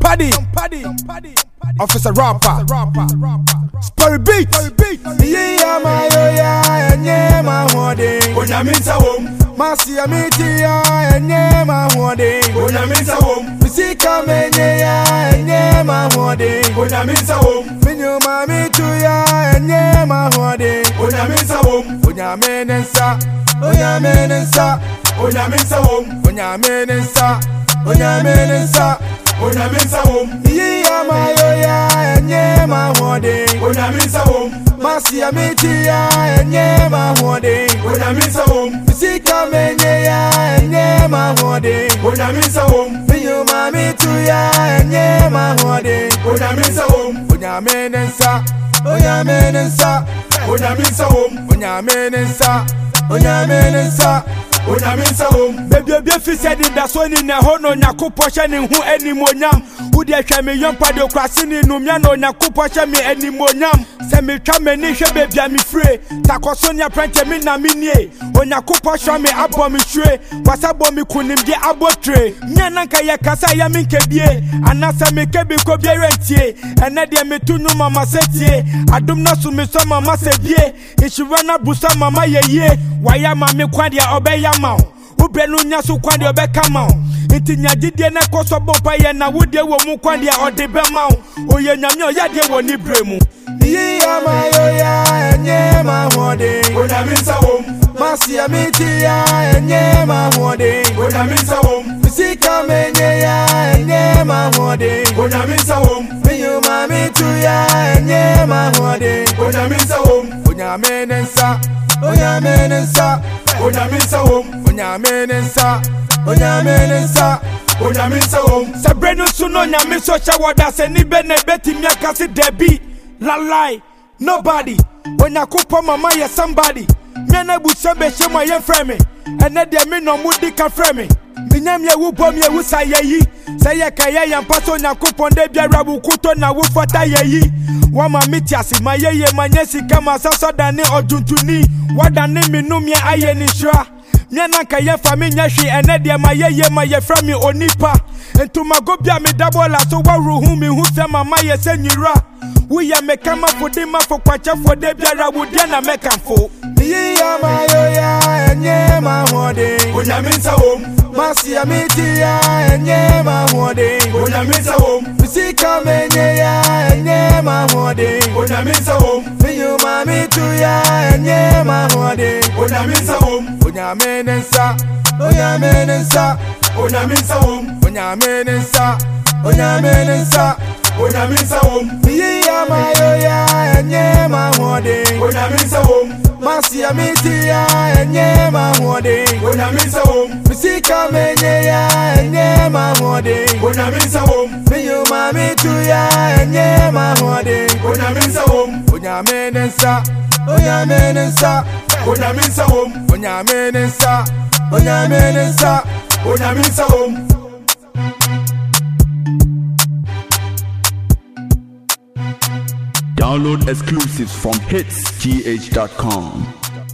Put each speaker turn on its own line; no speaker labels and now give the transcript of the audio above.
Paddy, Officer Rapper, Spurry Beat,
Yeah, my and yeah, my hoarding.
When I miss a home,
Massy, and yeah, my hoarding.
when I miss a home,
Sika, and yeah, my hoarding.
when I miss a home,
Minu, mammy, to ya, and yeah, my hoarding.
when I miss a home,
When ya men and sa, oh, ya men and sa,
when I miss a home,
when ya men and sa, oh, ya men and sa.
when I miss a home,
Yeah, my and yeah, my hoarding.
when I miss a home,
Massy, and yeah, my hoarding.
when I miss a home,
Sika, and yeah, my hoarding.
when I miss a home,
Minu, mammy, to ya, and yeah, my hoarding.
when I miss a home,
When ya men and sa, oh, ya men and sa,
when I miss a home,
when ya men and sa, oh, ya men and sa.
when I miss a home,
baby, if you said in the son in a hono, Naku portion in who any more yam, who they can me young paddy crossing in Numiano, Naku portion me any more yam, send me come and nisha baby, I'm free, Tacosonia print me na mini, when Naku portion me up on me shre, was up on me kunim de abotre, Nyanaka Yakasa Yamin Kebie, and Nasa me kebi kobie rentie, and Nadia me to no mama setie, I do not so me some mama said ye, if she run up Busa mama ye, why am I me quadia obey Yamau? Ubrenu nyasu kwandi obeka mau. Inti nyajidie na koso bompa ye na wudie wo mu kwandi odebe mau. Oye nyamyo yadie wo ni bremu.
Yeah, my and yeah, my hoarding.
when I miss a home,
Massy, and yeah, my hoarding.
when I miss a home,
Sika, and yeah, my hoarding.
when I miss a home,
Minu, mammy, to ya, and yeah, my hoarding.
when I miss a home,
When ya men and sa, oh, ya men and sa.
when I miss a home,
When ya men and sa, oh, ya men and sa.
when I miss a home,
Sabreno suno nyame so chawada se ni bene beti miaka si debi. La lie, nobody. When I kupo mama ye somebody. Miana busembe shema ye frame. Ene de mi no mudi ka frame. Minyam ye wu bom ye wu sa ye yi. Say ye kaya yan paso nya kupo nde biara wu kuto na wu fata ye yi. Wama miti asima ye manyesi kama sasa dani ojuntuni. Wadani minumye aye ni shra. Miana kaya fami nyashi ene de ma ye frame onipa. Entuma go bia me dabola so waru hu mi hu se mama ye se nyira. We ya mekama for dem for kwacha for de biara wo dia na mekamfo.
Yeah, my and yeah, my hoarding.
when I miss a home,
Massy, and yeah, my hoarding.
when I miss a home,
Sika, and yeah, my hoarding.
when I miss a home,
Minu, mammy, to ya, and yeah, my hoarding.
when I miss a home,
When ya men and sa, oh, ya men and sa.
when I miss a home,
When ya men and sa, oh, ya men and sa.
when I miss a home,
Yeah, my and yeah, my hoarding.
when I miss a home,
Massy, and yeah, my hoarding.
when I miss a home,
Sika, and yeah, my hoarding.
when I miss a home,
Minu, mammy, to ya, and yeah, my hoarding.
when I miss a home,
When ya men and sa, oh, ya men and sa.
when I miss a home,
When ya men and sa, oh, ya men and sa.
when I miss a home.
Download exclusives from hitsgh.com.